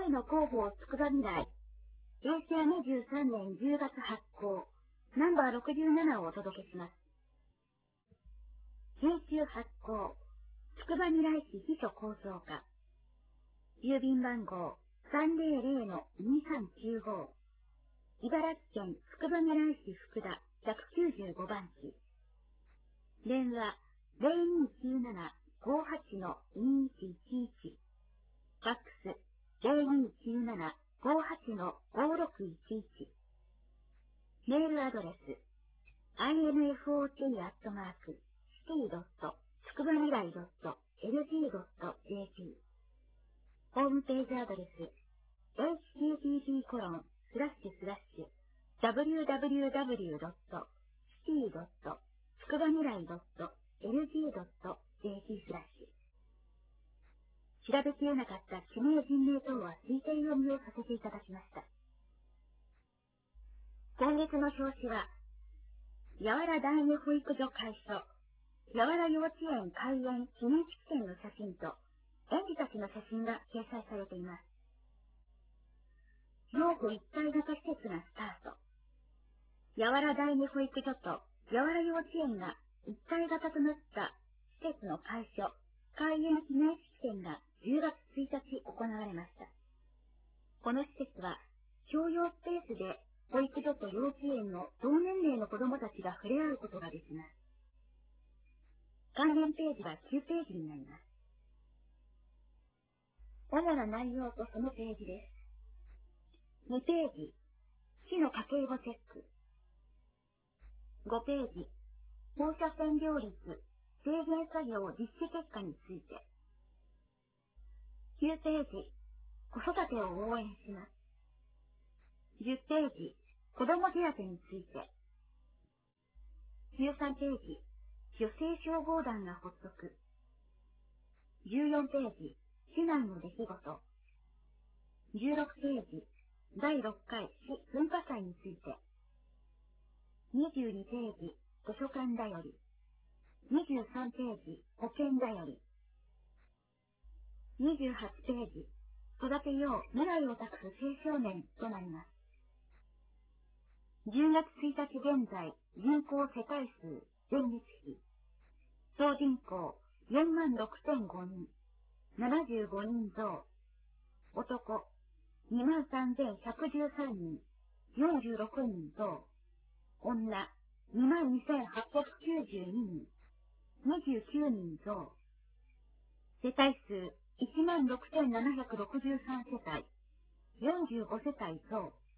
声の広報つくば未来、平成23年10月発行、ナンバー67をお届けします。編集発行、つくば未来市秘書構造課、郵便番号300-2395、茨城県つくば未来市福田195番地、電話0297-58-2111、ファックス0297-58-5611、メールアドレス infot@city.tsukubamirrai.lg.jp、ホームページアドレス http://www.city.tsukubamirai.lg.jp/。調べきれなかった地名人名等は推定読みをさせていただきました。今月の表紙は、八原第二保育所開所、八原幼稚園開園記念式典の写真と、園児たちの写真が掲載されています。幼保一体型施設がスタート。八原第二保育所と八原幼稚園が一体型となった施設の開所、開園記念式典が10月1日行われました。この施設は、共用スペースで保育所と幼稚園の同年齢の子供たちが触れ合うことができます。関連ページは9ページになります。主な内容とそのページです。2ページ、市の家計簿チェック。5ページ、放射線量率制限作業実施結果について。9ページ、子育てを応援します。10ページ、子ども手当について。13ページ、女性消防団が発足。14ページ、市内の出来事。16ページ、第6回市文化祭について。22ページ、図書館だより。23ページ、保健だより。28ページ、育てよう未来を託す青少年となります。10月1日現在、人口世帯数、前日比。総人口、46,005人。75人増。男、23,113人。46人増。女、22,892人。29人増。世帯数、16,763世帯。45世帯増。